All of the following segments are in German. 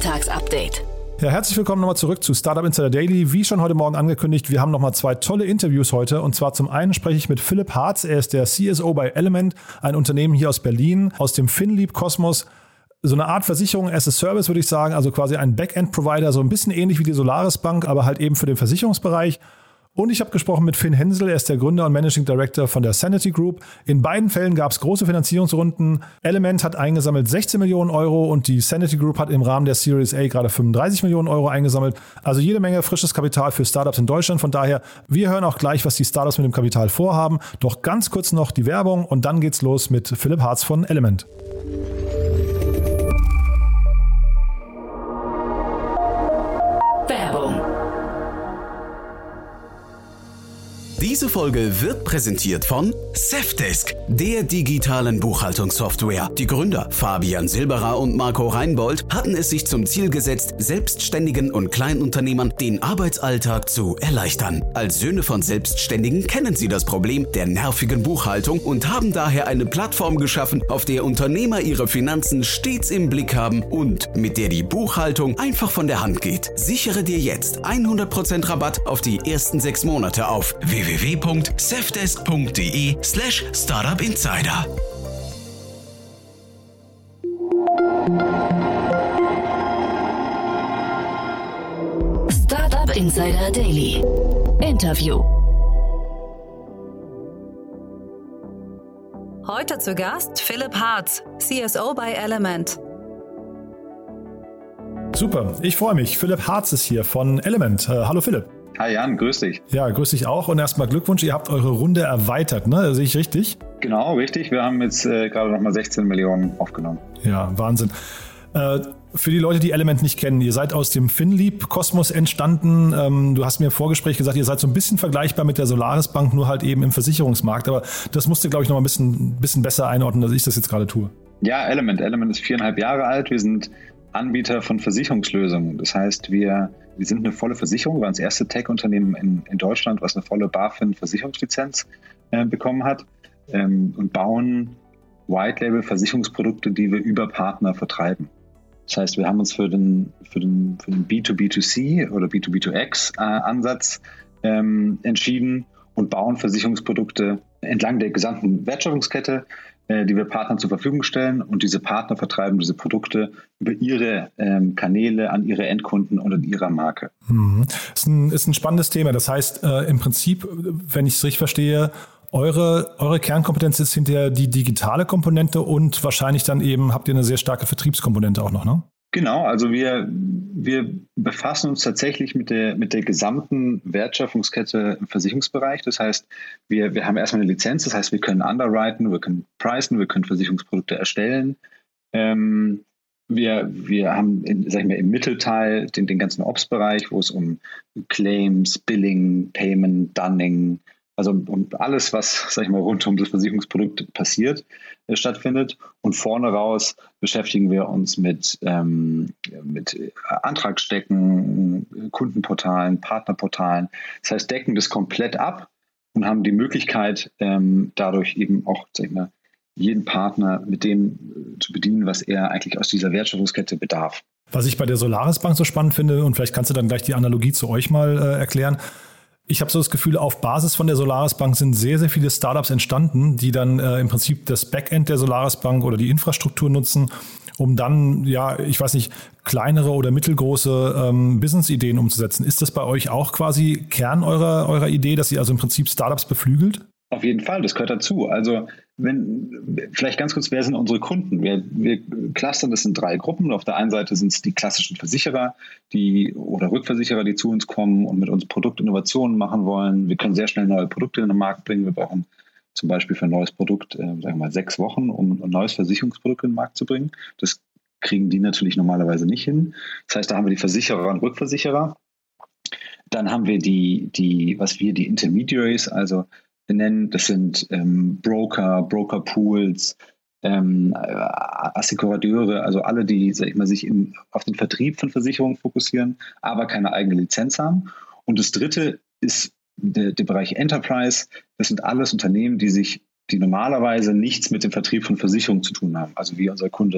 Montagsupdate. Ja, herzlich willkommen nochmal zurück zu Startup Insider Daily. Wie schon heute Morgen angekündigt, wir haben nochmal 2 tolle Interviews heute. Und zwar zum einen spreche ich mit Philipp Hartz. Er ist der CSO bei Element, ein Unternehmen hier aus Berlin, aus dem FinLeap-Kosmos. So eine Art Versicherung as a Service, würde ich sagen, also quasi ein Backend-Provider, so ein bisschen ähnlich wie die Solaris Bank, aber halt eben für den Versicherungsbereich. Und ich habe gesprochen mit Finn Hensel, er ist der Gründer und Managing Director von der Sanity Group. In beiden Fällen gab es große Finanzierungsrunden. Element hat eingesammelt 16 Millionen Euro und die Sanity Group hat im Rahmen der Series A gerade 35 Millionen Euro eingesammelt. Also jede Menge frisches Kapital für Startups in Deutschland. Von daher, wir hören auch gleich, was die Startups mit dem Kapital vorhaben. Doch ganz kurz noch die Werbung und dann geht's los mit Philipp Hartz von Element. Diese Folge wird präsentiert von Safdesk, der digitalen Buchhaltungssoftware. Die Gründer Fabian Silberer und Marco Reinbold hatten es sich zum Ziel gesetzt, Selbstständigen und Kleinunternehmern den Arbeitsalltag zu erleichtern. Als Söhne von Selbstständigen kennen sie das Problem der nervigen Buchhaltung und haben daher eine Plattform geschaffen, auf der Unternehmer ihre Finanzen stets im Blick haben und mit der die Buchhaltung einfach von der Hand geht. Sichere dir jetzt 100% Rabatt auf die ersten 6 Monate auf www.safdesk.de/startupinsider. Startup Insider Daily. Interview. Heute zu Gast Philipp Hartz, CSO bei Element. Super, ich freue mich. Philipp Hartz ist hier von Element. Hallo Philipp. Hi Jan, grüß dich. Ja, grüß dich auch und erstmal Glückwunsch, ihr habt eure Runde erweitert, ne? Sehe ich richtig? Genau, richtig. Wir haben jetzt gerade nochmal 16 Millionen aufgenommen. Ja, Wahnsinn. Für die Leute, die Element nicht kennen, ihr seid aus dem FinLeap-Kosmos entstanden. Du hast mir im Vorgespräch gesagt, ihr seid so ein bisschen vergleichbar mit der Solaris Bank, nur halt eben im Versicherungsmarkt. Aber das musst du, glaube ich, noch mal ein bisschen besser einordnen, als ich das jetzt gerade tue. Ja, Element ist 4,5 Jahre alt. Wir sind Anbieter von Versicherungslösungen. Das heißt, wir sind eine volle Versicherung. Wir waren das erste Tech-Unternehmen in Deutschland, was eine volle BaFin-Versicherungslizenz bekommen hat und bauen White-Label-Versicherungsprodukte, die wir über Partner vertreiben. Das heißt, wir haben uns für den B2B2C oder B2B2X-Ansatz entschieden und bauen Versicherungsprodukte entlang der gesamten Wertschöpfungskette, die wir Partnern zur Verfügung stellen, und diese Partner vertreiben diese Produkte über ihre Kanäle an ihre Endkunden und an ihrer Marke. Ist ein spannendes Thema. Das heißt, im Prinzip, wenn ich es richtig verstehe, eure Kernkompetenz ist hinterher die digitale Komponente und wahrscheinlich dann eben habt ihr eine sehr starke Vertriebskomponente auch noch, ne? Genau, also wir befassen uns tatsächlich mit der gesamten Wertschöpfungskette im Versicherungsbereich. Das heißt, wir haben erstmal eine Lizenz, das heißt, wir können underwriten, wir können pricen, wir können Versicherungsprodukte erstellen. Wir haben im Mittelteil den ganzen Ops-Bereich, wo es um Claims, Billing, Payment, Dunning, also um alles, was, rund um das Versicherungsprodukt passiert, stattfindet. Und vorne raus beschäftigen wir uns mit Antragsstecken, Kundenportalen, Partnerportalen. Das heißt, decken das komplett ab und haben die Möglichkeit, dadurch eben auch, jeden Partner mit dem zu bedienen, was er eigentlich aus dieser Wertschöpfungskette bedarf. Was ich bei der Solaris Bank so spannend finde, und vielleicht kannst du dann gleich die Analogie zu euch mal erklären. Ich habe so das Gefühl, auf Basis von der Solaris Bank sind sehr, sehr viele Startups entstanden, die dann im Prinzip das Backend der Solaris Bank oder die Infrastruktur nutzen, um dann, kleinere oder mittelgroße Business-Ideen umzusetzen. Ist das bei euch auch quasi Kern eurer Idee, dass ihr also im Prinzip Startups beflügelt? Auf jeden Fall, das gehört dazu. Also vielleicht ganz kurz, wer sind unsere Kunden? Wir clustern das in 3 Gruppen. Auf der einen Seite sind es die klassischen Versicherer oder Rückversicherer, die zu uns kommen und mit uns Produktinnovationen machen wollen. Wir können sehr schnell neue Produkte in den Markt bringen. Wir brauchen zum Beispiel für ein neues Produkt 6 Wochen, um ein neues Versicherungsprodukt in den Markt zu bringen. Das kriegen die natürlich normalerweise nicht hin. Das heißt, da haben wir die Versicherer und Rückversicherer. Dann haben wir die Intermediaries, also nennen. Das sind Broker-Pools, Assekurateure, also alle, die sich auf den Vertrieb von Versicherungen fokussieren, aber keine eigene Lizenz haben. Und das dritte ist der Bereich Enterprise. Das sind alles Unternehmen, die normalerweise nichts mit dem Vertrieb von Versicherungen zu tun haben. Also wie unser Kunde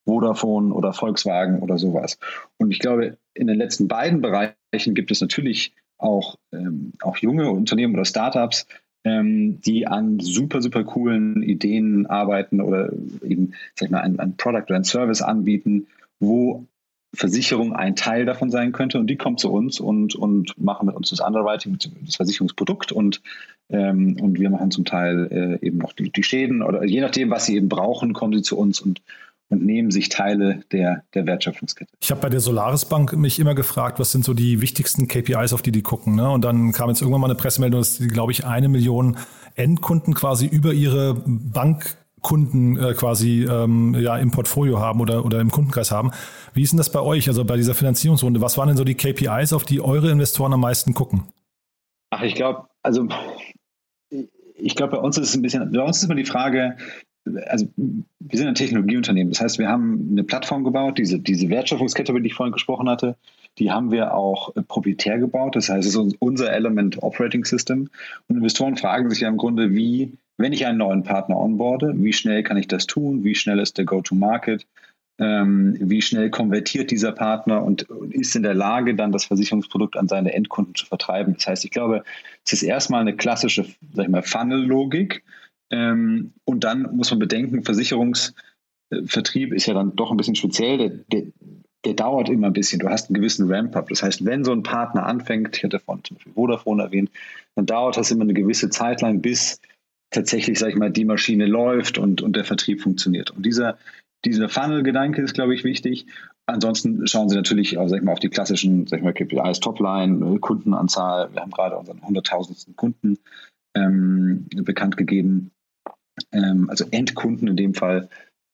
Vodafone oder Volkswagen oder sowas. Und ich glaube, in den letzten beiden Bereichen gibt es natürlich auch junge Unternehmen oder Startups, die an super, super coolen Ideen arbeiten oder eben, sag ich mal, ein Product oder ein Service anbieten, wo Versicherung ein Teil davon sein könnte. Und die kommen zu uns und machen mit uns das Underwriting, das Versicherungsprodukt und wir machen zum Teil eben noch die Schäden oder je nachdem, was sie eben brauchen, kommen sie zu uns und nehmen sich Teile der Wertschöpfungskette. Ich habe bei der Solaris Bank mich immer gefragt, was sind so die wichtigsten KPIs, auf die gucken. Ne? Und dann kam jetzt irgendwann mal eine Pressemeldung, dass die, glaube ich, 1 Million Endkunden quasi über ihre Bankkunden quasi im Portfolio haben oder im Kundenkreis haben. Wie ist denn das bei euch, also bei dieser Finanzierungsrunde? Was waren denn so die KPIs, auf die eure Investoren am meisten gucken? Ich glaube, bei uns ist es bei uns ist immer die Frage, also wir sind ein Technologieunternehmen, das heißt, wir haben eine Plattform gebaut, diese Wertschöpfungskette, über die ich vorhin gesprochen hatte, die haben wir auch proprietär gebaut, das heißt, es ist unser Element Operating System und Investoren fragen sich ja im Grunde, wenn ich einen neuen Partner onboarde, wie schnell kann ich das tun, wie schnell ist der Go-to-Market, wie schnell konvertiert dieser Partner und ist in der Lage, dann das Versicherungsprodukt an seine Endkunden zu vertreiben. Das heißt, ich glaube, es ist erstmal eine klassische, sag ich mal, Funnel-Logik. Und dann muss man bedenken, Versicherungsvertrieb ist ja dann doch ein bisschen speziell. Der dauert immer ein bisschen. Du hast einen gewissen Ramp-up. Das heißt, wenn so ein Partner anfängt, ich hatte vorhin zum Beispiel Vodafone erwähnt, dann dauert das immer eine gewisse Zeit lang, bis tatsächlich, sag ich mal, die Maschine läuft und der Vertrieb funktioniert. Und dieser Funnel-Gedanke ist, glaube ich, wichtig. Ansonsten schauen Sie natürlich sag ich mal, auf die klassischen, sag ich mal, KPIs, Topline, Kundenanzahl. Wir haben gerade unseren 100.000. Kunden bekannt gegeben. Also Endkunden in dem Fall.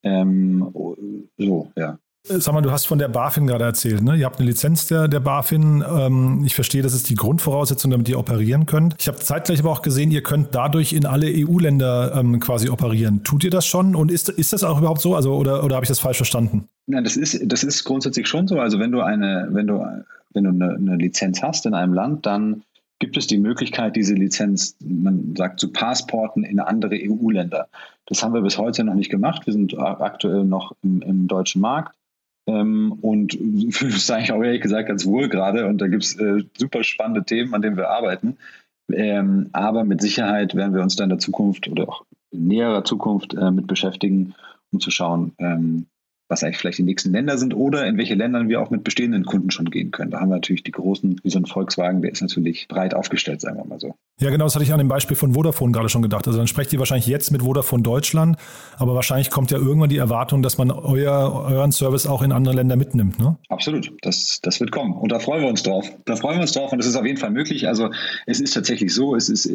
Ja. Sag mal, du hast von der BaFin gerade erzählt, ne? Ihr habt eine Lizenz der BaFin. Ich verstehe, das ist die Grundvoraussetzung, damit ihr operieren könnt. Ich habe zeitgleich aber auch gesehen, ihr könnt dadurch in alle EU-Länder quasi operieren. Tut ihr das schon? Und ist das auch überhaupt so? Also, oder habe ich das falsch verstanden? Nein, das ist grundsätzlich schon so. Also wenn du eine Lizenz hast in einem Land, dann gibt es die Möglichkeit, diese Lizenz, man sagt, zu passporten in andere EU-Länder. Das haben wir bis heute noch nicht gemacht. Wir sind aktuell noch im deutschen Markt. Und fühlen uns eigentlich auch ehrlich gesagt ganz wohl gerade. Und da gibt es super spannende Themen, an denen wir arbeiten. Aber mit Sicherheit werden wir uns da in der Zukunft oder auch in näherer Zukunft mit beschäftigen, um zu schauen, was eigentlich vielleicht die nächsten Länder sind oder in welche Ländern wir auch mit bestehenden Kunden schon gehen können. Da haben wir natürlich die großen, wie so ein Volkswagen, der ist natürlich breit aufgestellt, sagen wir mal so. Ja, genau, das hatte ich an dem Beispiel von Vodafone gerade schon gedacht. Also dann sprecht ihr wahrscheinlich jetzt mit Vodafone Deutschland, aber wahrscheinlich kommt ja irgendwann die Erwartung, dass man euren Service auch in andere Länder mitnimmt, ne? Absolut, das wird kommen und da freuen wir uns drauf. Und es ist auf jeden Fall möglich. Also es ist tatsächlich so,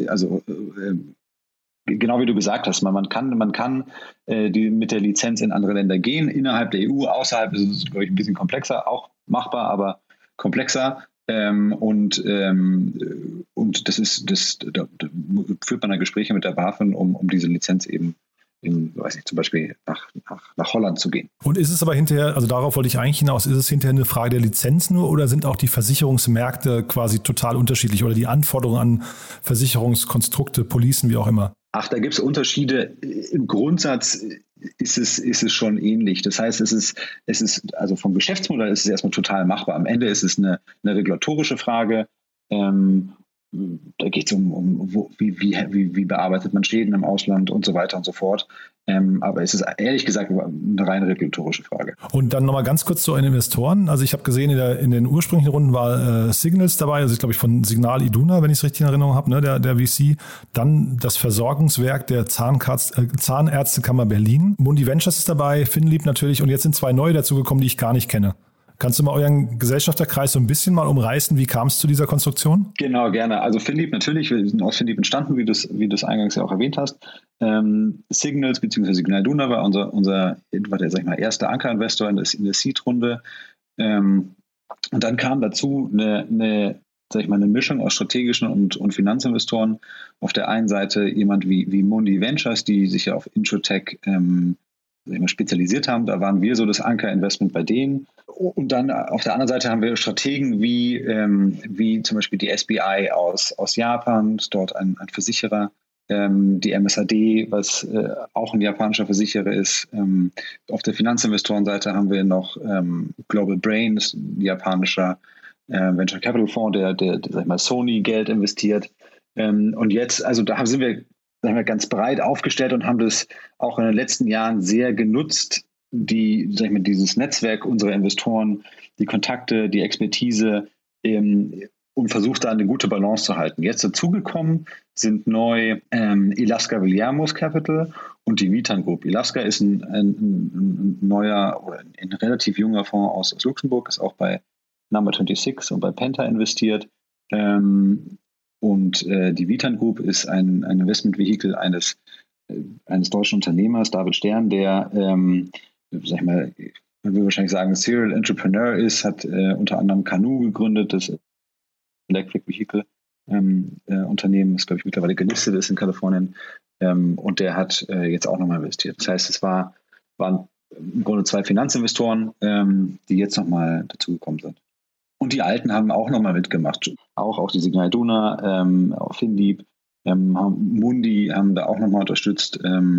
genau wie du gesagt hast, man kann mit der Lizenz in andere Länder gehen, innerhalb der EU, außerhalb ist es, glaube ich, ein bisschen komplexer, auch machbar, aber komplexer. Und da führt man dann Gespräche mit der BaFin, um diese Lizenz eben zum Beispiel nach Holland zu gehen. Und ist es aber hinterher, also darauf wollte ich eigentlich hinaus, ist es hinterher eine Frage der Lizenz nur oder sind auch die Versicherungsmärkte quasi total unterschiedlich oder die Anforderungen an Versicherungskonstrukte, Policen, wie auch immer? Da gibt es Unterschiede. Im Grundsatz ist es schon ähnlich. Das heißt, es ist also vom Geschäftsmodell ist es erstmal total machbar. Am Ende ist es eine regulatorische Frage. Da geht es wie bearbeitet man Schäden im Ausland und so weiter und so fort. Aber es ist ehrlich gesagt eine rein regulatorische Frage. Und dann nochmal ganz kurz zu euren Investoren. Also ich habe gesehen, in den ursprünglichen Runden war Signals dabei, also ich glaube von Signal Iduna, wenn ich es richtig in Erinnerung habe, ne, der VC. Dann das Versorgungswerk der Zahnärztekammer Berlin. Mundi Ventures ist dabei, FinLeap natürlich und jetzt sind 2 neue dazugekommen, die ich gar nicht kenne. Kannst du mal euren Gesellschafterkreis so ein bisschen mal umreißen? Wie kam es zu dieser Konstruktion? Genau, gerne. Also FinLeap natürlich, wir sind aus FinLeap entstanden, wie du es eingangs ja auch erwähnt hast. Signals bzw. Signal Iduna war unser sag ich mal, erster Ankerinvestor in der Seed-Runde. Und dann kam dazu eine Mischung aus strategischen und Finanzinvestoren. Auf der einen Seite jemand wie Mundi Ventures, die sich ja auf Introtech spezialisiert haben. Da waren wir so das Ankerinvestment bei denen. Und dann auf der anderen Seite haben wir Strategen wie zum Beispiel die SBI aus Japan, dort ein Versicherer, die MSAD, was auch ein japanischer Versicherer ist. Auf der Finanzinvestorenseite haben wir noch Global Brain, das ist ein japanischer Venture Capital Fonds, der sag ich mal, Sony Geld investiert. Und jetzt, also da sind wir ganz breit aufgestellt und haben das auch in den letzten Jahren sehr genutzt, dieses Netzwerk unserer Investoren, die Kontakte, die Expertise, und versucht da eine gute Balance zu halten. Jetzt dazugekommen sind neu Ilasca Villalmos Capital und die Vitan Group. Ilasca ist ein neuer oder ein relativ junger Fonds aus Luxemburg, ist auch bei Number 26 und bei Penta investiert. Und die Vitan Group ist ein Investmentvehikel eines deutschen Unternehmers, David Stern, der, sag ich mal, man will wahrscheinlich sagen, Serial Entrepreneur ist, hat unter anderem Canoe gegründet, das Electric Vehicle Unternehmen, das glaube ich mittlerweile gelistet ist in Kalifornien, und der hat jetzt auch nochmal investiert. Das heißt, es waren im Grunde 2 Finanzinvestoren, die jetzt nochmal dazugekommen sind. Und die Alten haben auch nochmal mitgemacht. Auch die Signal Iduna, auch FinDeep, Mundi haben da auch nochmal unterstützt.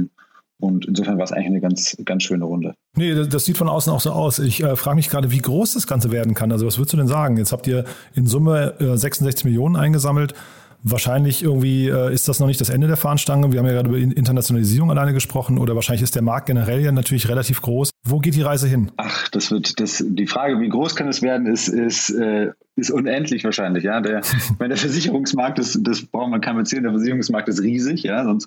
Und insofern war es eigentlich eine ganz, ganz schöne Runde. Nee, das sieht von außen auch so aus. Ich frage mich gerade, wie groß das Ganze werden kann. Also was würdest du denn sagen? Jetzt habt ihr in Summe 66 Millionen eingesammelt. Wahrscheinlich irgendwie ist das noch nicht das Ende der Fahnenstange. Wir haben ja gerade über Internationalisierung alleine gesprochen. Oder wahrscheinlich ist der Markt generell ja natürlich relativ groß. Wo geht die Reise hin? Ach, die Frage, wie groß kann es werden, ist unendlich wahrscheinlich. Ja, der Versicherungsmarkt das braucht man keinem erzählen. Der Versicherungsmarkt ist riesig, ja, sonst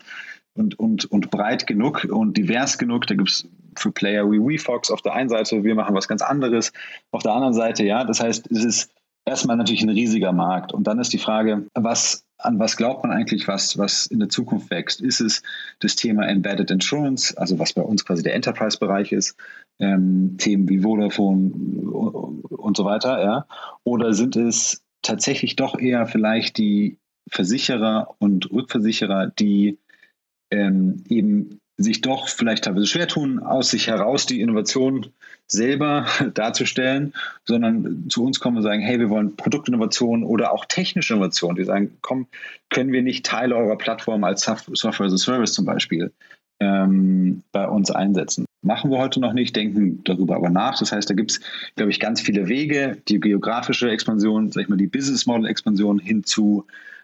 und breit genug und divers genug. Da gibt es für Player wie WeFox auf der einen Seite, wir machen was ganz anderes auf der anderen Seite. Ja, das heißt, es ist erstmal natürlich ein riesiger Markt. Und dann ist die Frage, an was glaubt man eigentlich, was in der Zukunft wächst? Ist es das Thema Embedded Insurance, also was bei uns quasi der Enterprise-Bereich ist, Themen wie Vodafone und so weiter, ja? Oder sind es tatsächlich doch eher vielleicht die Versicherer und Rückversicherer, die eben sich doch vielleicht teilweise schwer tun, aus sich heraus die Innovation selber darzustellen, sondern zu uns kommen und sagen, hey, wir wollen Produktinnovation oder auch technische Innovation. Die sagen, komm, können wir nicht Teile eurer Plattform als Software as a Service zum Beispiel bei uns einsetzen? Machen wir heute noch nicht, denken darüber aber nach. Das heißt, da gibt es, glaube ich, ganz viele Wege, die geografische Expansion, sag ich mal, die Business Model Expansion hin zu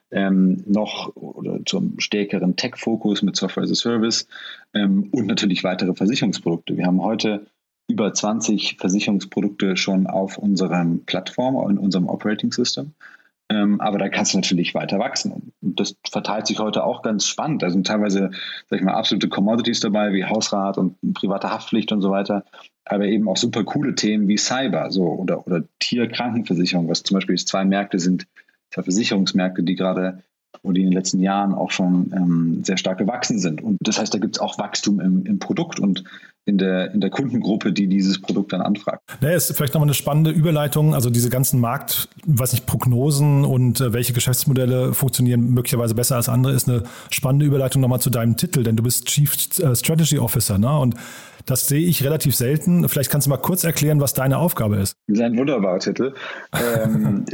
noch oder zum stärkeren Tech-Fokus mit Software as a Service und natürlich weitere Versicherungsprodukte. Wir haben heute über 20 Versicherungsprodukte schon auf unserer Plattform, in unserem Operating System. Aber da kannst du natürlich weiter wachsen. Und das verteilt sich heute auch ganz spannend. Da sind teilweise, sag ich mal, absolute Commodities dabei, wie Hausrat und private Haftpflicht und so weiter. Aber eben auch super coole Themen wie Cyber oder Tierkrankenversicherung, was zum Beispiel 2 Märkte sind, 2 Versicherungsmärkte, die in den letzten Jahren auch schon sehr stark gewachsen sind. Und das heißt, da gibt es auch Wachstum im Produkt und in der Kundengruppe, die dieses Produkt dann anfragt. Naja, ist vielleicht nochmal eine spannende Überleitung. Also diese ganzen Prognosen und welche Geschäftsmodelle funktionieren möglicherweise besser als andere, ist eine spannende Überleitung nochmal zu deinem Titel, denn du bist Chief Strategy Officer, ne? Und das sehe ich relativ selten. Vielleicht kannst du mal kurz erklären, was deine Aufgabe ist. Das ist ein wunderbarer Titel. Man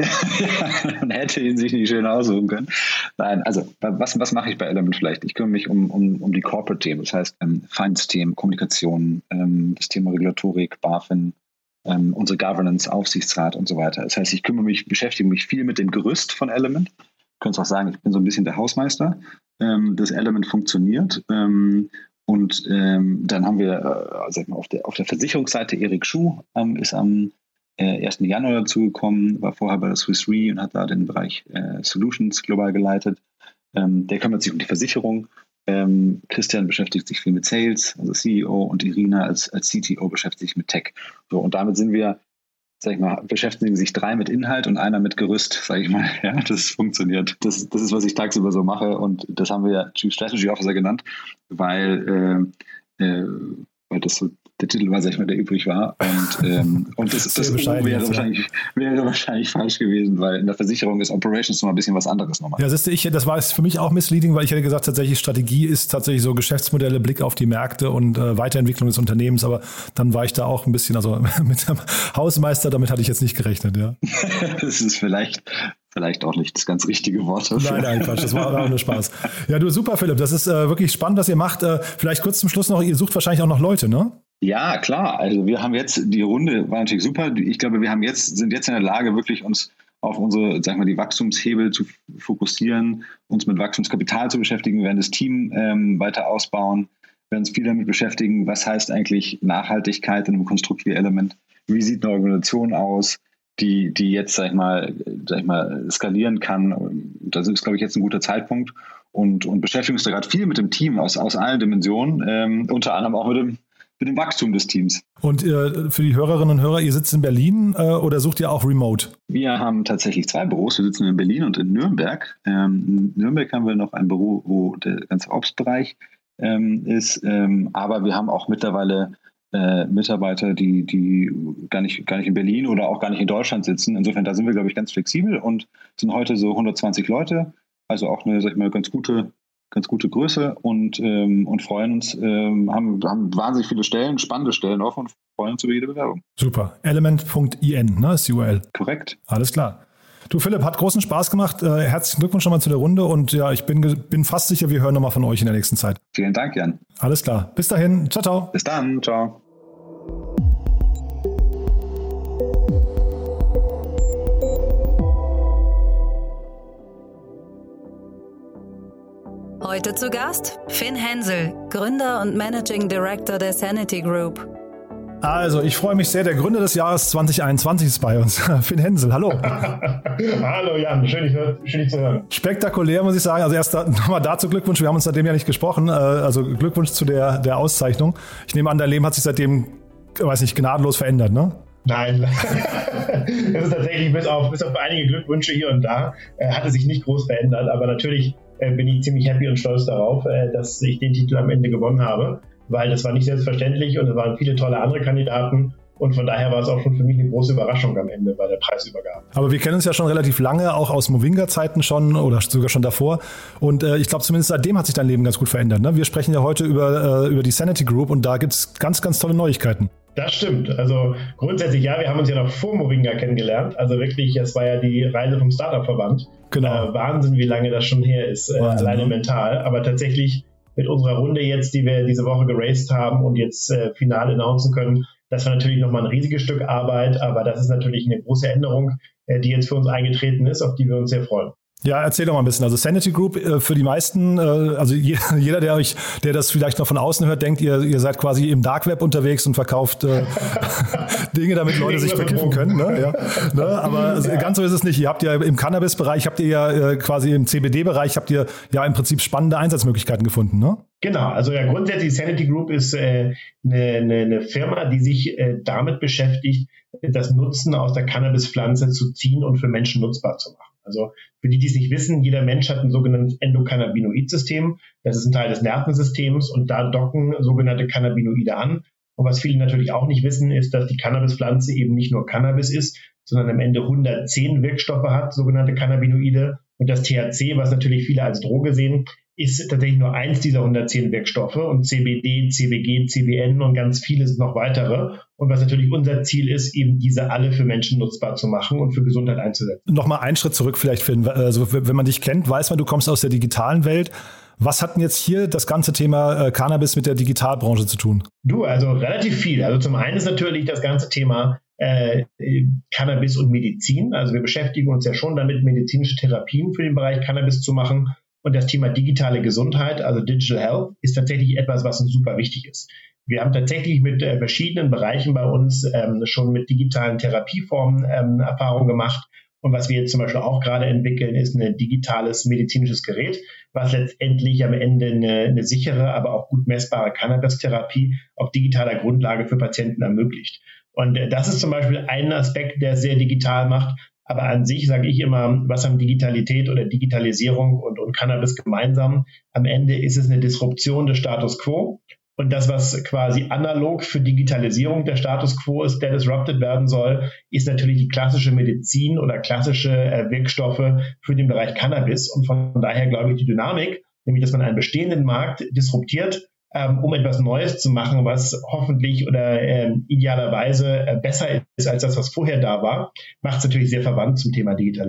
hätte ihn sich nicht schöner aussuchen können. Nein, also was mache ich bei Element vielleicht? Ich kümmere mich um die Corporate-Themen, das heißt Finance-Themen, Kommunikation, das Thema Regulatorik, BaFin, unsere Governance, Aufsichtsrat und so weiter. Das heißt, beschäftige mich viel mit dem Gerüst von Element. Du könntest auch sagen, ich bin so ein bisschen der Hausmeister. Das Element funktioniert. Und dann haben wir sag mal, auf der Versicherungsseite Erik Schuh ist am 1. Januar dazugekommen, war vorher bei der Swiss Re und hat da den Bereich Solutions global geleitet. Der kümmert sich um die Versicherung. Christian beschäftigt sich viel mit Sales, also CEO, und Irina als CTO beschäftigt sich mit Tech. So, und damit sind wir, sag ich mal, beschäftigen sich 3 mit Inhalt und einer mit Gerüst, sage ich mal. Ja, das funktioniert. Das ist, was ich tagsüber so mache, und das haben wir Chief Strategy Officer genannt, weil das so der Titel war, sag ich mal, der übrig war. Und das wäre wahrscheinlich falsch gewesen, weil in der Versicherung ist Operations noch ein bisschen was anderes nochmal. Ja, das war für mich auch misleading, weil ich hätte gesagt, tatsächlich Strategie ist tatsächlich so Geschäftsmodelle, Blick auf die Märkte und Weiterentwicklung des Unternehmens, aber dann war ich da auch ein bisschen, also mit dem Hausmeister, damit hatte ich jetzt nicht gerechnet, ja. Das ist vielleicht vielleicht auch nicht das ganz richtige Wort. Nein, Quatsch, das war auch nur Spaß. Ja, du, super, Philipp, das ist wirklich spannend, was ihr macht. Vielleicht kurz zum Schluss noch, ihr sucht wahrscheinlich auch noch Leute, ne? Ja, klar. Also wir haben jetzt, die Runde war natürlich super. Ich glaube, wir sind jetzt in der Lage, wirklich uns auf unsere, sag ich mal, die Wachstumshebel zu fokussieren, uns mit Wachstumskapital zu beschäftigen, wir werden das Team weiter ausbauen, werden uns viel damit beschäftigen, was heißt eigentlich Nachhaltigkeit in einem Konstrukt wie Element, wie sieht eine Organisation aus, die jetzt, sag ich mal, skalieren kann. Das ist, glaube ich, jetzt ein guter Zeitpunkt und beschäftigen uns da gerade viel mit dem Team aus allen Dimensionen, unter anderem auch mit dem Wachstum des Teams. Und für die Hörerinnen und Hörer, ihr sitzt in Berlin oder sucht ihr auch remote? Wir haben tatsächlich 2 Büros. Wir sitzen in Berlin und in Nürnberg. In Nürnberg haben wir noch ein Büro, wo der ganze Ops-Bereich ist. Aber wir haben auch mittlerweile Mitarbeiter, die gar nicht in Berlin oder auch gar nicht in Deutschland sitzen. Insofern, da sind wir, glaube ich, ganz flexibel und sind heute so 120 Leute. Also auch eine, sag ich mal, ganz gute Größe und freuen uns, haben wahnsinnig viele Stellen, spannende Stellen offen und freuen uns über jede Bewerbung. Super. Element.in, ne, ist die URL. Korrekt. Alles klar. Du, Philipp, hat großen Spaß gemacht. Herzlichen Glückwunsch nochmal zu der Runde und ja, ich bin fast sicher, wir hören nochmal von euch in der nächsten Zeit. Vielen Dank, Jan. Alles klar. Bis dahin. Ciao, ciao. Bis dann. Ciao. Heute zu Gast Finn Hensel, Gründer und Managing Director der Sanity Group. Also, ich freue mich sehr. Der Gründer des Jahres 2021 ist bei uns. Finn Hensel, hallo. Hallo Jan, schön dich zu hören. Spektakulär, muss ich sagen. Also erst nochmal dazu Glückwunsch. Wir haben uns seitdem ja nicht gesprochen. Also Glückwunsch zu der Auszeichnung. Ich nehme an, dein Leben hat sich seitdem, weiß nicht, gnadenlos verändert, ne? Nein, es ist tatsächlich bis auf einige Glückwünsche hier und da, hat es sich nicht groß verändert. Aber natürlich bin ich ziemlich happy und stolz darauf, dass ich den Titel am Ende gewonnen habe. Weil das war nicht selbstverständlich und es waren viele tolle andere Kandidaten und von daher war es auch schon für mich eine große Überraschung am Ende bei der Preisübergabe. Aber wir kennen uns ja schon relativ lange, auch aus Movinga-Zeiten schon oder sogar schon davor und ich glaube zumindest seitdem hat sich dein Leben ganz gut verändert. Ne? Wir sprechen ja heute über die Sanity Group und da gibt es ganz, ganz tolle Neuigkeiten. Das stimmt. Also grundsätzlich ja, wir haben uns ja noch vor Movinga kennengelernt. Also wirklich, es war ja die Reise vom Startup-Verband. Genau. Wahnsinn, wie lange das schon her ist, Wahnsinn, alleine mental. Aber tatsächlich mit unserer Runde jetzt, die wir diese Woche geraced haben und jetzt final announcen können, das war natürlich nochmal ein riesiges Stück Arbeit, aber das ist natürlich eine große Änderung, die jetzt für uns eingetreten ist, auf die wir uns sehr freuen. Ja, erzähl doch mal ein bisschen. Also Sanity Group, für die meisten, also jeder, der das vielleicht noch von außen hört, denkt, ihr seid quasi im Dark Web unterwegs und verkauft Dinge, damit Leute sich verkiffen können. Ne? Ja, ne? Aber ganz so ist es nicht. Ihr habt ja im Cannabis-Bereich, habt ihr ja quasi im CBD-Bereich, habt ihr ja im Prinzip spannende Einsatzmöglichkeiten gefunden, ne? Genau, also ja grundsätzlich Sanity Group ist eine Firma, die sich damit beschäftigt, das Nutzen aus der Cannabispflanze zu ziehen und für Menschen nutzbar zu machen. Also für die es nicht wissen, jeder Mensch hat ein sogenanntes Endokannabinoid-System. Das ist ein Teil des Nervensystems und da docken sogenannte Cannabinoide an. Und was viele natürlich auch nicht wissen, ist, dass die Cannabispflanze eben nicht nur Cannabis ist, sondern am Ende 110 Wirkstoffe hat, sogenannte Cannabinoide. Und das THC, was natürlich viele als Droge sehen, ist tatsächlich nur eins dieser 110 Wirkstoffe und CBD, CBG, CBN und ganz vieles noch weitere. Und was natürlich unser Ziel ist, eben diese alle für Menschen nutzbar zu machen und für Gesundheit einzusetzen. Nochmal einen Schritt zurück vielleicht, Finn. Also wenn man dich kennt, weiß man, du kommst aus der digitalen Welt. Was hat denn jetzt hier das ganze Thema Cannabis mit der Digitalbranche zu tun? Also relativ viel. Also zum einen ist natürlich das ganze Thema Cannabis und Medizin. Also wir beschäftigen uns ja schon damit, medizinische Therapien für den Bereich Cannabis zu machen. Und das Thema digitale Gesundheit, also Digital Health, ist tatsächlich etwas, was uns super wichtig ist. Wir haben tatsächlich mit verschiedenen Bereichen bei uns schon mit digitalen Therapieformen Erfahrung gemacht. Und was wir jetzt zum Beispiel auch gerade entwickeln, ist ein digitales medizinisches Gerät, was letztendlich am Ende eine sichere, aber auch gut messbare Cannabis-Therapie auf digitaler Grundlage für Patienten ermöglicht. Und das ist zum Beispiel ein Aspekt, der es sehr digital macht. Aber an sich sage ich immer, was haben Digitalität oder Digitalisierung und Cannabis gemeinsam? Am Ende ist es eine Disruption des Status Quo. Und das, was quasi analog für Digitalisierung der Status Quo ist, der disrupted werden soll, ist natürlich die klassische Medizin oder klassische Wirkstoffe für den Bereich Cannabis. Und von daher glaube ich, die Dynamik, nämlich dass man einen bestehenden Markt disruptiert, um etwas Neues zu machen, was hoffentlich oder idealerweise besser ist als das, was vorher da war, macht es natürlich sehr verwandt zum Thema Digitalisierung.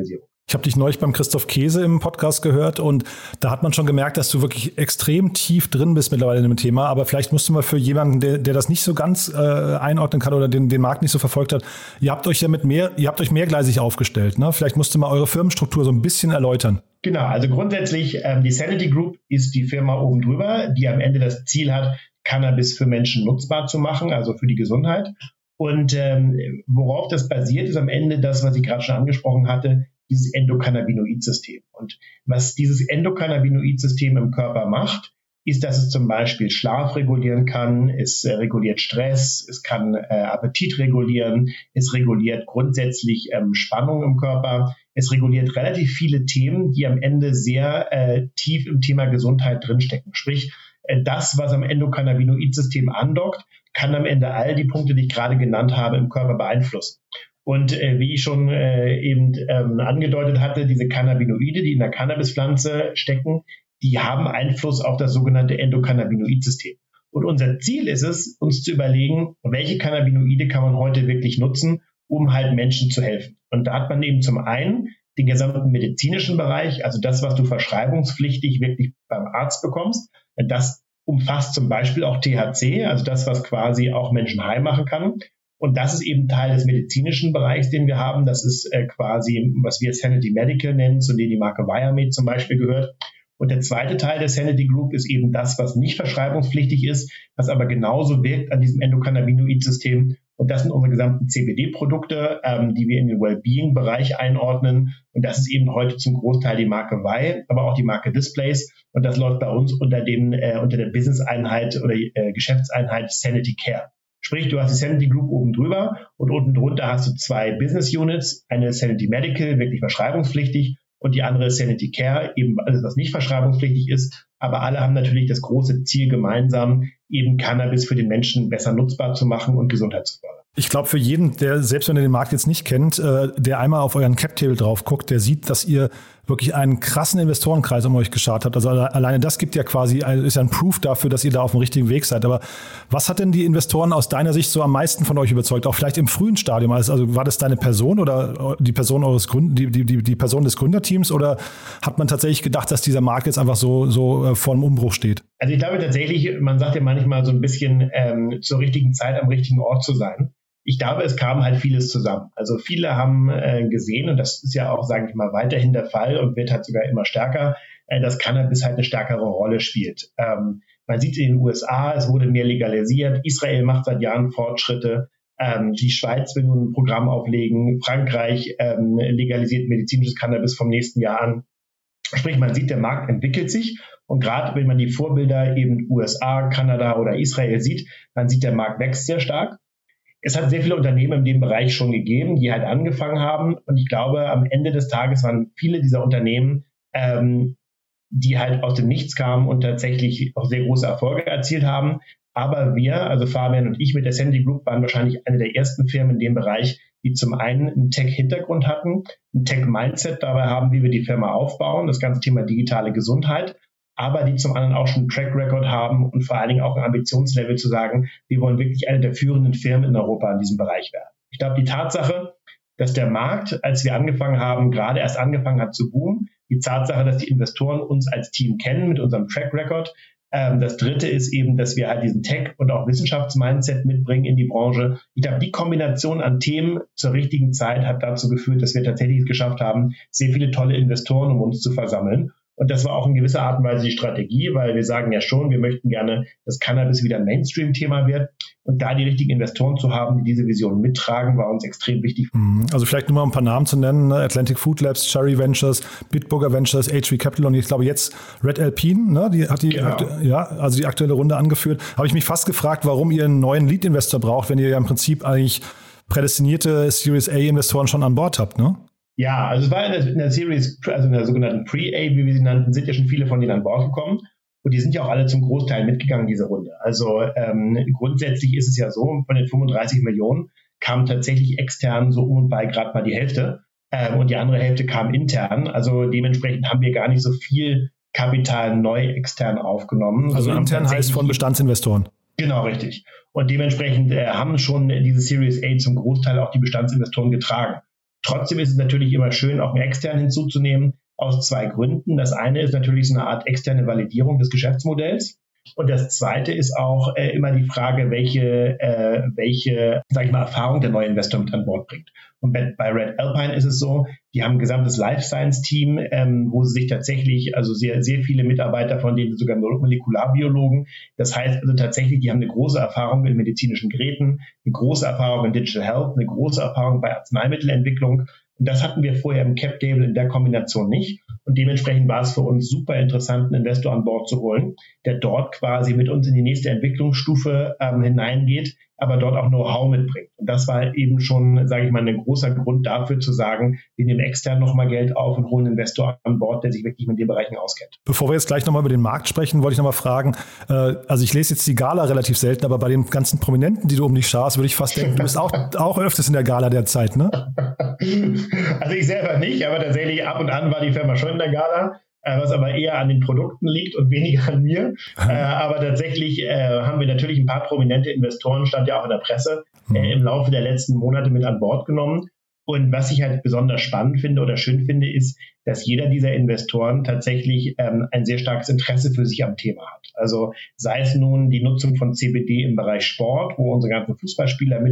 Ich habe dich neulich beim Christoph Käse im Podcast gehört und da hat man schon gemerkt, dass du wirklich extrem tief drin bist mittlerweile in dem Thema. Aber vielleicht musst du mal für jemanden, der das nicht so ganz einordnen kann oder den Markt nicht so verfolgt hat, ihr habt euch mehrgleisig aufgestellt. Ne? Vielleicht musst du mal eure Firmenstruktur so ein bisschen erläutern. Genau, also grundsätzlich die Sanity Group ist die Firma oben drüber, die am Ende das Ziel hat, Cannabis für Menschen nutzbar zu machen, also für die Gesundheit. Und worauf das basiert, ist am Ende das, was ich gerade schon angesprochen hatte, dieses Endokannabinoid-System. Und was dieses Endokannabinoid-System im Körper macht, ist, dass es zum Beispiel Schlaf regulieren kann, es reguliert Stress, es kann Appetit regulieren, es reguliert grundsätzlich Spannung im Körper, es reguliert relativ viele Themen, die am Ende sehr tief im Thema Gesundheit drinstecken. Sprich, das, was am Endokannabinoid-System andockt, kann am Ende all die Punkte, die ich gerade genannt habe, im Körper beeinflussen. Und wie ich schon eben angedeutet hatte, diese Cannabinoide, die in der Cannabispflanze stecken, die haben Einfluss auf das sogenannte Endokannabinoid-System. Und unser Ziel ist es, uns zu überlegen, welche Cannabinoide kann man heute wirklich nutzen, um halt Menschen zu helfen. Und da hat man eben zum einen den gesamten medizinischen Bereich, also das, was du verschreibungspflichtig wirklich beim Arzt bekommst. Das umfasst zum Beispiel auch THC, also das, was quasi auch Menschen high machen kann. Und das ist eben Teil des medizinischen Bereichs, den wir haben. Das ist quasi, was wir Sanity Medical nennen, zu dem die Marke Viamed zum Beispiel gehört. Und der zweite Teil der Sanity Group ist eben das, was nicht verschreibungspflichtig ist, was aber genauso wirkt an diesem Endokannabinoid-System. Und das sind unsere gesamten CBD-Produkte, die wir in den Wellbeing-Bereich einordnen. Und das ist eben heute zum Großteil die Marke Vi, aber auch die Marke Displays. Und das läuft bei uns unter der Business-Einheit oder Geschäftseinheit Sanity Care. Sprich, du hast die Sanity Group oben drüber und unten drunter hast du zwei Business Units, eine Sanity Medical, wirklich verschreibungspflichtig, und die andere Sanity Care, eben alles, was nicht verschreibungspflichtig ist. Aber alle haben natürlich das große Ziel gemeinsam, eben Cannabis für den Menschen besser nutzbar zu machen und Gesundheit zu fördern. Ich glaube, für jeden, der, selbst wenn er den Markt jetzt nicht kennt, der einmal auf euren Cap-Table drauf guckt, der sieht, dass ihr wirklich einen krassen Investorenkreis um euch geschart habt. Also alleine das gibt ja quasi, ist ja ein Proof dafür, dass ihr da auf dem richtigen Weg seid. Aber was hat denn die Investoren aus deiner Sicht so am meisten von euch überzeugt? Auch vielleicht im frühen Stadium. Also war das deine Person oder die Person die Person des Gründerteams, oder hat man tatsächlich gedacht, dass dieser Markt jetzt einfach so vor einem Umbruch steht? Also ich glaube tatsächlich, man sagt ja manchmal so ein bisschen zur richtigen Zeit am richtigen Ort zu sein. Ich glaube, es kam halt vieles zusammen. Also viele haben gesehen, und das ist ja auch, sage ich mal, weiterhin der Fall und wird halt sogar immer stärker, dass Cannabis halt eine stärkere Rolle spielt. Man sieht in den USA, es wurde mehr legalisiert. Israel macht seit Jahren Fortschritte. Die Schweiz will nun ein Programm auflegen. Frankreich legalisiert medizinisches Cannabis vom nächsten Jahr an. Sprich, man sieht, der Markt entwickelt sich. Und gerade wenn man die Vorbilder eben USA, Kanada oder Israel sieht, man sieht, der Markt wächst sehr stark. Es hat sehr viele Unternehmen in dem Bereich schon gegeben, die halt angefangen haben. Und ich glaube, am Ende des Tages waren viele dieser Unternehmen, die halt aus dem Nichts kamen und tatsächlich auch sehr große Erfolge erzielt haben. Aber wir, also Fabian und ich mit der Sanity Group, waren wahrscheinlich eine der ersten Firmen in dem Bereich, die zum einen einen Tech-Hintergrund hatten, ein Tech-Mindset dabei haben, wie wir die Firma aufbauen, das ganze Thema digitale Gesundheit, aber die zum anderen auch schon einen Track-Record haben und vor allen Dingen auch ein Ambitionslevel zu sagen, wir wollen wirklich eine der führenden Firmen in Europa in diesem Bereich werden. Ich glaube, die Tatsache, dass der Markt, als wir angefangen haben, gerade erst angefangen hat zu boomen, die Tatsache, dass die Investoren uns als Team kennen mit unserem Track-Record. Das dritte ist eben, dass wir halt diesen Tech- und auch Wissenschaftsmindset mitbringen in die Branche. Ich glaube, die Kombination an Themen zur richtigen Zeit hat dazu geführt, dass wir tatsächlich es geschafft haben, sehr viele tolle Investoren um uns zu versammeln. Und das war auch in gewisser Art und Weise die Strategie, weil wir sagen ja schon, wir möchten gerne, dass Cannabis wieder ein Mainstream-Thema wird. Und da die richtigen Investoren zu haben, die diese Vision mittragen, war uns extrem wichtig. Also vielleicht nur mal ein paar Namen zu nennen: Atlantic Food Labs, Cherry Ventures, Bitburger Ventures, H3 Capital und ich glaube jetzt Red Alpine, ne? Die hat die aktuelle Runde angeführt. Habe ich mich fast gefragt, warum ihr einen neuen Lead-Investor braucht, wenn ihr ja im Prinzip eigentlich prädestinierte Series A-Investoren schon an Bord habt, ne? Ja, also es war in der Series, also in der sogenannten Pre-A, wie wir sie nannten, sind ja schon viele von denen an Bord gekommen. Und die sind ja auch alle zum Großteil mitgegangen, diese Runde. Also grundsätzlich ist es ja so, von den 35 Millionen kam tatsächlich extern so um und bei gerade mal die Hälfte. Und die andere Hälfte kam intern. Also dementsprechend haben wir gar nicht so viel Kapital neu extern aufgenommen. Also intern heißt von Bestandsinvestoren. Genau, richtig. Und dementsprechend haben schon diese Series A zum Großteil auch die Bestandsinvestoren getragen. Trotzdem ist es natürlich immer schön, auch einen externen hinzuzunehmen, aus 2 Gründen. Das eine ist natürlich so eine Art externe Validierung des Geschäftsmodells. Und das zweite ist auch immer die Frage, welche sage ich mal, Erfahrung der neue Investor mit an Bord bringt. Und bei Red Alpine ist es so, die haben ein gesamtes Life Science Team, wo sie sich tatsächlich, also sehr, sehr viele Mitarbeiter, von denen sogar Molekularbiologen. Das heißt also tatsächlich, die haben eine große Erfahrung in medizinischen Geräten, eine große Erfahrung in Digital Health, eine große Erfahrung bei Arzneimittelentwicklung. Und das hatten wir vorher im Cap Table in der Kombination nicht. Und dementsprechend war es für uns super interessant, einen Investor an Bord zu holen, der dort quasi mit uns in die nächste Entwicklungsstufe hineingeht, aber dort auch Know-how mitbringt. Und das war eben schon, sage ich mal, ein großer Grund dafür zu sagen, wir nehmen extern nochmal Geld auf und holen einen Investor an Bord, der sich wirklich mit den Bereichen auskennt. Bevor wir jetzt gleich nochmal über den Markt sprechen, wollte ich nochmal fragen, also ich lese jetzt die Gala relativ selten, aber bei den ganzen Prominenten, die du um dich scharst, würde ich fast denken, du bist auch öfters in der Gala derzeit, ne? Also ich selber nicht, aber tatsächlich ab und an war die Firma schon in der Gala, was aber eher an den Produkten liegt und weniger an mir. Aber tatsächlich haben wir natürlich ein paar prominente Investoren, stand ja auch in der Presse, im Laufe der letzten Monate mit an Bord genommen. Und was ich halt besonders spannend finde oder schön finde, ist, dass jeder dieser Investoren tatsächlich ein sehr starkes Interesse für sich am Thema hat. Also sei es nun die Nutzung von CBD im Bereich Sport, wo unsere ganzen Fußballspieler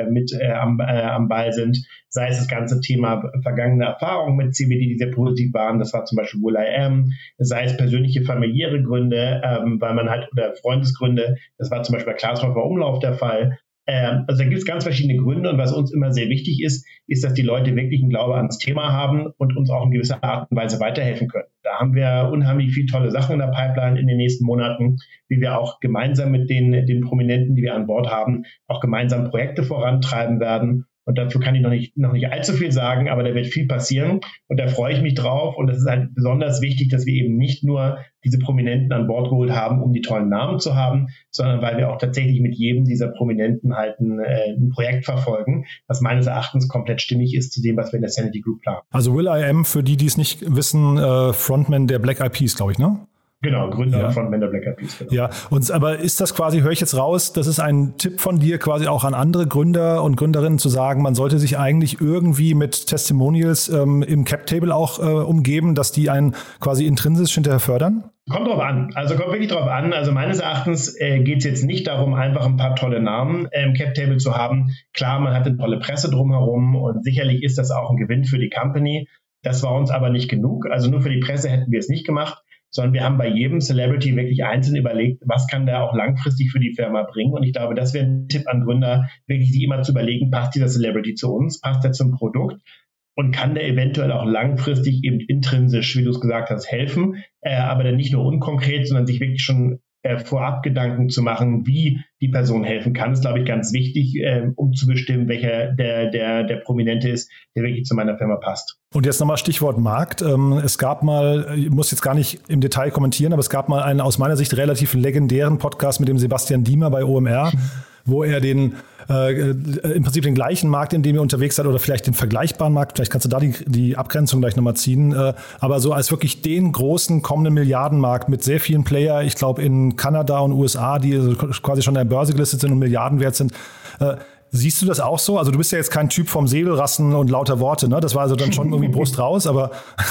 am Ball sind, sei es das ganze Thema vergangene Erfahrungen mit CBD, die sehr positiv waren, das war zum Beispiel will.i.am, sei es persönliche familiäre Gründe, weil man halt, oder Freundesgründe, das war zum Beispiel bei Klaas-Häufer Umlauf der Fall. Also da gibt es ganz verschiedene Gründe und was uns immer sehr wichtig ist, dass die Leute wirklich einen Glaube ans Thema haben und uns auch in gewisser Art und Weise weiterhelfen können. Da haben wir unheimlich viele tolle Sachen in der Pipeline in den nächsten Monaten, wie wir auch gemeinsam mit den Prominenten, die wir an Bord haben, auch gemeinsam Projekte vorantreiben werden. Und dazu kann ich noch nicht allzu viel sagen, aber da wird viel passieren und da freue ich mich drauf. Und es ist halt besonders wichtig, dass wir eben nicht nur diese Prominenten an Bord geholt haben, um die tollen Namen zu haben, sondern weil wir auch tatsächlich mit jedem dieser Prominenten halt ein Projekt verfolgen, was meines Erachtens komplett stimmig ist zu dem, was wir in der Sanity Group planen. Also will.i.am, für die es nicht wissen, Frontman der Black Eyed Peas, glaube ich, ne? Genau, Gründer von Black Eyed Peas. Genau. Ja, aber ist das quasi, höre ich jetzt raus, das ist ein Tipp von dir quasi auch an andere Gründer und Gründerinnen zu sagen, man sollte sich eigentlich irgendwie mit Testimonials im Cap Table auch umgeben, dass die einen quasi intrinsisch hinterher fördern? Kommt drauf an. Also kommt wirklich drauf an. Also meines Erachtens geht es jetzt nicht darum, einfach ein paar tolle Namen im Cap Table zu haben. Klar, man hat eine tolle Presse drumherum und sicherlich ist das auch ein Gewinn für die Company. Das war uns aber nicht genug. Also nur für die Presse hätten wir es nicht gemacht, sondern wir haben bei jedem Celebrity wirklich einzeln überlegt, was kann der auch langfristig für die Firma bringen. Und ich glaube, das wäre ein Tipp an Gründer, wirklich sich immer zu überlegen, passt dieser Celebrity zu uns, passt er zum Produkt und kann der eventuell auch langfristig eben intrinsisch, wie du es gesagt hast, helfen, aber dann nicht nur unkonkret, sondern sich wirklich schon vorab Gedanken zu machen, wie die Person helfen kann, ist, glaube ich, ganz wichtig, um zu bestimmen, welcher der Prominente ist, der wirklich zu meiner Firma passt. Und jetzt nochmal Stichwort Markt. Es gab mal, ich muss jetzt gar nicht im Detail kommentieren, aber es gab mal einen aus meiner Sicht relativ legendären Podcast mit dem Sebastian Diemer bei OMR, wo er im Prinzip den gleichen Markt, in dem ihr unterwegs seid, oder vielleicht den vergleichbaren Markt, vielleicht kannst du da die Abgrenzung gleich nochmal ziehen, aber so als wirklich den großen kommenden Milliardenmarkt mit sehr vielen Player, ich glaube in Kanada und USA, die quasi schon an der Börse gelistet sind und Milliarden wert sind. Siehst du das auch so? Also du bist ja jetzt kein Typ vom Säbelrassen und lauter Worte, ne? Das war also dann schon irgendwie Brust raus, aber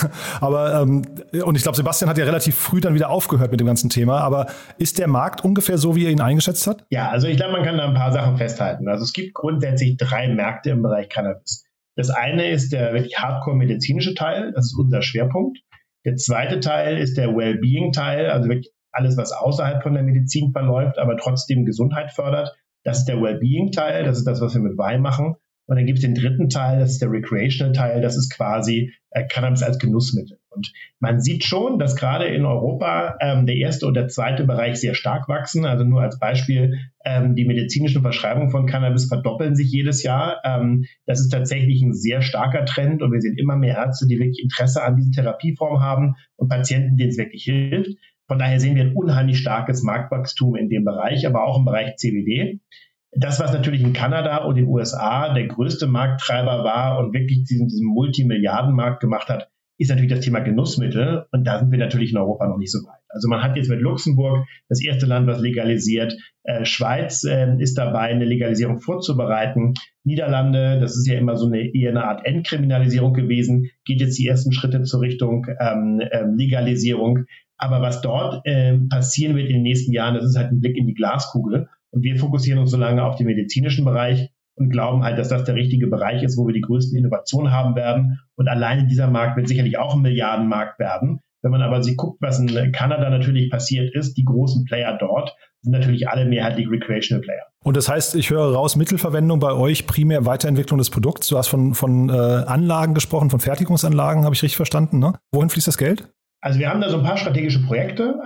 und ich glaube, Sebastian hat ja relativ früh dann wieder aufgehört mit dem ganzen Thema, aber ist der Markt ungefähr so, wie er ihn eingeschätzt hat? Ja, also ich glaube, man kann da ein paar Sachen festhalten. Also es gibt grundsätzlich 3 Märkte im Bereich Cannabis. Das eine ist der wirklich hardcore-medizinische Teil, das ist unser Schwerpunkt. Der zweite Teil ist der Wellbeing-Teil, also wirklich alles, was außerhalb von der Medizin verläuft, aber trotzdem Gesundheit fördert. Das ist der Wellbeing-Teil, das ist das, was wir mit Wein machen. Und dann gibt es den dritten Teil, das ist der Recreational-Teil, das ist quasi Cannabis als Genussmittel. Und man sieht schon, dass gerade in Europa der erste und der zweite Bereich sehr stark wachsen. Also nur als Beispiel, die medizinischen Verschreibungen von Cannabis verdoppeln sich jedes Jahr. Das ist tatsächlich ein sehr starker Trend und wir sehen immer mehr Ärzte, die wirklich Interesse an diesen Therapieformen haben und Patienten, denen es wirklich hilft. Von daher sehen wir ein unheimlich starkes Marktwachstum in dem Bereich, aber auch im Bereich CBD. Das, was natürlich in Kanada und in den USA der größte Markttreiber war und wirklich diesen Multimilliardenmarkt gemacht hat, ist natürlich das Thema Genussmittel und da sind wir natürlich in Europa noch nicht so weit. Also man hat jetzt mit Luxemburg das erste Land, was legalisiert. Schweiz ist dabei, eine Legalisierung vorzubereiten. Niederlande, das ist ja immer so eher eine Art Entkriminalisierung gewesen, geht jetzt die ersten Schritte zur Richtung Legalisierung. Aber was dort passieren wird in den nächsten Jahren, das ist halt ein Blick in die Glaskugel. Und wir fokussieren uns so lange auf den medizinischen Bereich und glauben halt, dass das der richtige Bereich ist, wo wir die größten Innovationen haben werden. Und alleine dieser Markt wird sicherlich auch ein Milliardenmarkt werden. Wenn man aber sich guckt, was in Kanada natürlich passiert ist, die großen Player dort sind natürlich alle mehrheitlich Recreational Player. Und das heißt, ich höre raus, Mittelverwendung bei euch, primär Weiterentwicklung des Produkts. Du hast von Anlagen gesprochen, von Fertigungsanlagen, habe ich richtig verstanden, ne? Wohin fließt das Geld? Also wir haben da so ein paar strategische Projekte.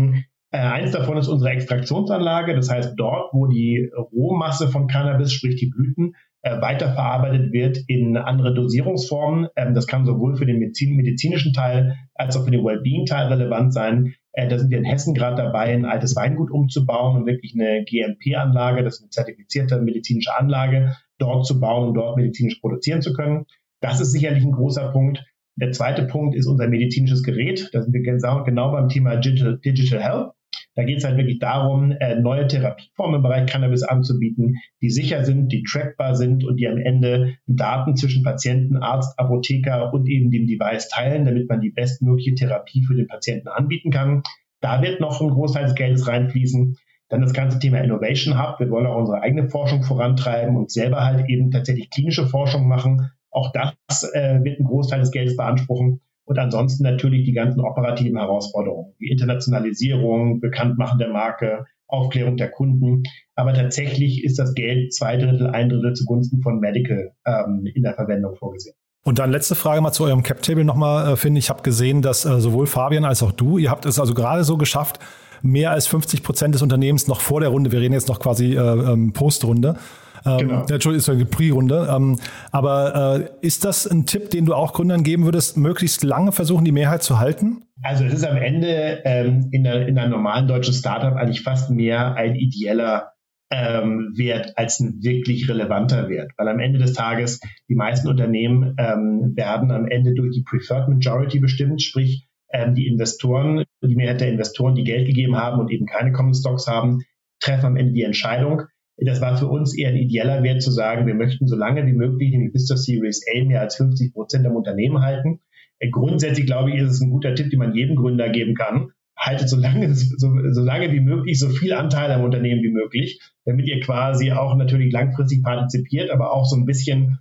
Eins davon ist unsere Extraktionsanlage. Das heißt, dort, wo die Rohmasse von Cannabis, sprich die Blüten, weiterverarbeitet wird in andere Dosierungsformen. Das kann sowohl für den medizinischen Teil als auch für den Wellbeing-Teil relevant sein. Da sind wir in Hessen gerade dabei, ein altes Weingut umzubauen und wirklich eine GMP-Anlage, das ist eine zertifizierte medizinische Anlage, dort zu bauen und dort medizinisch produzieren zu können. Das ist sicherlich ein großer Punkt. Der zweite Punkt ist unser medizinisches Gerät. Da sind wir genau beim Thema Digital Health. Da geht es halt wirklich darum, neue Therapieformen im Bereich Cannabis anzubieten, die sicher sind, die trackbar sind und die am Ende Daten zwischen Patienten, Arzt, Apotheker und eben dem Device teilen, damit man die bestmögliche Therapie für den Patienten anbieten kann. Da wird noch ein Großteil des Geldes reinfließen. Dann das ganze Thema Innovation Hub. Wir wollen auch unsere eigene Forschung vorantreiben und selber halt eben tatsächlich klinische Forschung machen. Auch das wird einen Großteil des Geldes beanspruchen. Und ansonsten natürlich die ganzen operativen Herausforderungen, wie Internationalisierung, Bekanntmachen der Marke, Aufklärung der Kunden. Aber tatsächlich ist das Geld 2/3, 1/3 zugunsten von Medical in der Verwendung vorgesehen. Und dann letzte Frage mal zu eurem Cap-Table nochmal, Finn. Ich habe gesehen, dass sowohl Fabian als auch du, ihr habt es also gerade so geschafft, mehr als 50% des Unternehmens noch vor der Runde, wir reden jetzt noch quasi Postrunde, genau. Entschuldigung, ist eine Pre-Runde. Aber ist das ein Tipp, den du auch Gründern geben würdest, möglichst lange versuchen, die Mehrheit zu halten? Also es ist am Ende in einer normalen deutschen Startup eigentlich fast mehr ein ideeller Wert als ein wirklich relevanter Wert. Weil am Ende des Tages die meisten Unternehmen werden am Ende durch die Preferred Majority bestimmt, sprich die Investoren, die Mehrheit der Investoren, die Geld gegeben haben und eben keine Common Stocks haben, treffen am Ende die Entscheidung. Das war für uns eher ein ideeller Wert zu sagen, wir möchten so lange wie möglich, nämlich bis zur Series A, mehr als 50% am Unternehmen halten. Grundsätzlich, glaube ich, ist es ein guter Tipp, den man jedem Gründer geben kann. Haltet so lange wie möglich so viel Anteil am Unternehmen wie möglich, damit ihr quasi auch natürlich langfristig partizipiert, aber auch so ein bisschen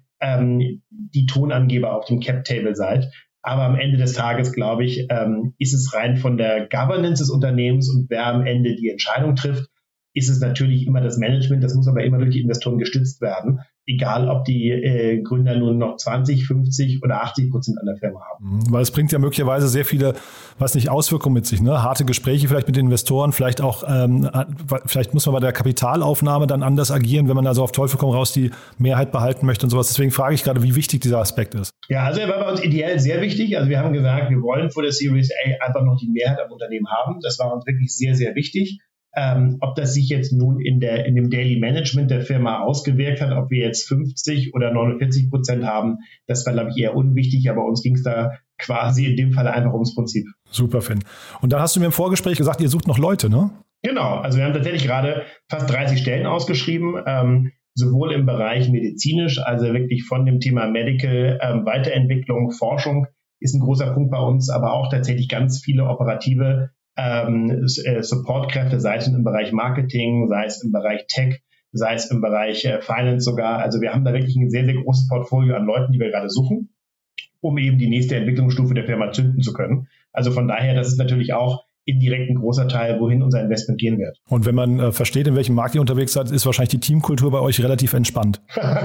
die Tonangeber auf dem Cap-Table seid. Aber am Ende des Tages, glaube ich, ist es rein von der Governance des Unternehmens und wer am Ende die Entscheidung trifft, ist es natürlich immer das Management, das muss aber immer durch die Investoren gestützt werden, egal ob die Gründer nun noch 20, 50 oder 80% an der Firma haben. Weil es bringt ja möglicherweise sehr viele, Auswirkungen mit sich, ne? Harte Gespräche vielleicht mit den Investoren, vielleicht auch, vielleicht muss man bei der Kapitalaufnahme dann anders agieren, wenn man also auf Teufel komm raus die Mehrheit behalten möchte und sowas. Deswegen frage ich gerade, wie wichtig dieser Aspekt ist. Ja, also er war bei uns ideell sehr wichtig. Also wir haben gesagt, wir wollen vor der Series A einfach noch die Mehrheit am Unternehmen haben. Das war uns wirklich sehr, sehr wichtig. Ob das sich jetzt nun in dem Daily Management der Firma ausgewirkt hat, ob wir jetzt 50 oder 49% haben, das war, glaube ich, eher unwichtig, aber uns ging es da quasi in dem Fall einfach ums Prinzip. Super, Finn. Und dann hast du mir im Vorgespräch gesagt, ihr sucht noch Leute, ne? Genau, also wir haben tatsächlich gerade fast 30 Stellen ausgeschrieben, sowohl im Bereich medizinisch, also wirklich von dem Thema Medical, Weiterentwicklung, Forschung ist ein großer Punkt bei uns, aber auch tatsächlich ganz viele operative Supportkräfte, sei es im Bereich Marketing, sei es im Bereich Tech, sei es im Bereich Finance sogar. Also wir haben da wirklich ein sehr, sehr großes Portfolio an Leuten, die wir gerade suchen, um eben die nächste Entwicklungsstufe der Firma zünden zu können. Also von daher, das ist natürlich auch indirekt ein großer Teil, wohin unser Investment gehen wird. Und wenn man versteht, in welchem Markt ihr unterwegs seid, ist wahrscheinlich die Teamkultur bei euch relativ entspannt.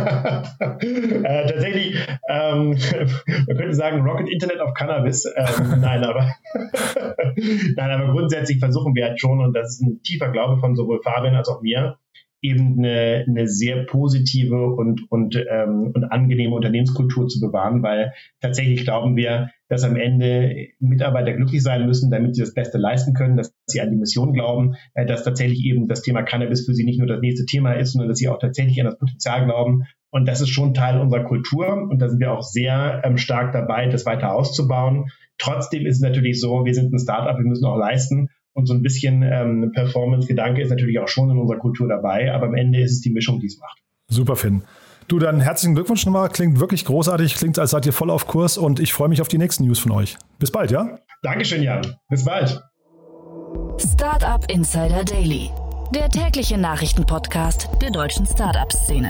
Tatsächlich, man könnte sagen, Rocket Internet of Cannabis. Nein, aber grundsätzlich versuchen wir halt schon, und das ist ein tiefer Glaube von sowohl Fabian als auch mir, eben eine sehr positive und angenehme Unternehmenskultur zu bewahren, weil tatsächlich glauben wir, dass am Ende Mitarbeiter glücklich sein müssen, damit sie das Beste leisten können, dass sie an die Mission glauben, dass tatsächlich eben das Thema Cannabis für sie nicht nur das nächste Thema ist, sondern dass sie auch tatsächlich an das Potenzial glauben Und das ist schon Teil unserer Kultur und da sind wir auch sehr stark dabei, das weiter auszubauen. Trotzdem ist es natürlich so, wir sind ein Startup, wir müssen auch leisten und so ein bisschen Performance-Gedanke ist natürlich auch schon in unserer Kultur dabei, aber am Ende ist es die Mischung, die es macht. Super, Finn. Du, dann herzlichen Glückwunsch nochmal, klingt wirklich großartig, klingt, als seid ihr voll auf Kurs und ich freue mich auf die nächsten News von euch. Bis bald, ja? Dankeschön, Jan. Bis bald. Startup Insider Daily, der tägliche Nachrichtenpodcast der deutschen Startup-Szene.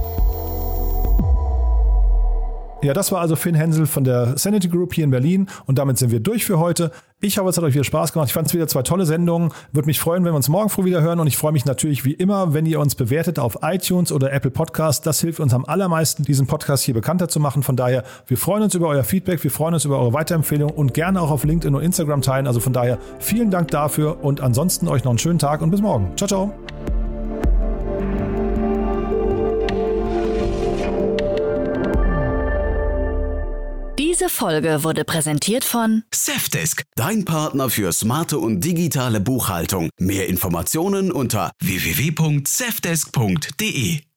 Ja, das war also Finn Hensel von der Sanity Group hier in Berlin und damit sind wir durch für heute. Ich hoffe, es hat euch wieder Spaß gemacht. Ich fand es wieder 2 tolle Sendungen. Würde mich freuen, wenn wir uns morgen früh wieder hören und ich freue mich natürlich wie immer, wenn ihr uns bewertet auf iTunes oder Apple Podcast. Das hilft uns am allermeisten, diesen Podcast hier bekannter zu machen. Von daher, wir freuen uns über euer Feedback, wir freuen uns über eure Weiterempfehlung und gerne auch auf LinkedIn und Instagram teilen. Also von daher, vielen Dank dafür und ansonsten euch noch einen schönen Tag und bis morgen. Ciao, ciao. Diese Folge wurde präsentiert von Safdesk, dein Partner für smarte und digitale Buchhaltung. Mehr Informationen unter www.safdesk.de.